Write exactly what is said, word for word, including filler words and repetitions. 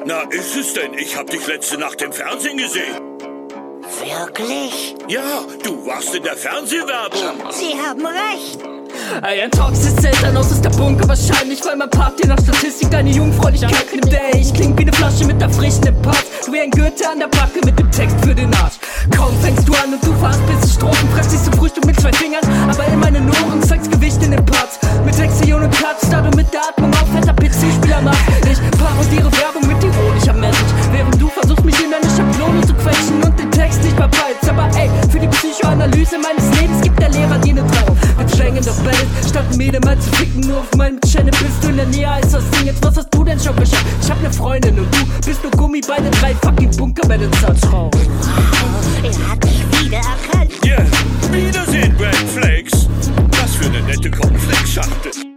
Na, ist es denn? Ich hab dich letzte Nacht im Fernsehen gesehen. Wirklich? Ja, du warst in der Fernsehwerbung. Sie haben recht. Ey, ein toxisches Elternhaus ist der Bunker wahrscheinlich, weil mein Party nach Statistik deine Jungfräulichkeit nimmt. Ey, ich kling wie ne Flasche mit der frischen Impuls, du wie ein Gürtel an der Backe mit dem Text für den Arsch. Kaum fängst du an und du verhaspelst Strophen, fragst dich zum Frühstück mit zwei Fingern, aber in meinen Ohren zeigst Gewicht in den Parts. Mit Lektion und Cuts, da du mit der Atmung auf fetter P C-Spieler machst. Ich parodiere Werbung mit ironischer Message, während du versuchst mich in eine Schablone zu quetschen und den Text nicht verpeilst. Aber ey, für die Psychoanalyse meines Lebens gibt der Lehrer dir ne Trauer. Mit Schlängen doch Bällen, statt mir mal zu ficken, nur auf meinem Channel bist du in der Nähe als das Ding. Jetzt was hast du denn schon geschafft? Ich hab ne Freundin und du bist nur Gummi bei den drei fucking Bunkermännern. Traurig. Er hat mich wiedererkannt. Ja, yeah. Wiedersehen, Brad Flakes. Was für eine nette Cornflakes-Schachtel.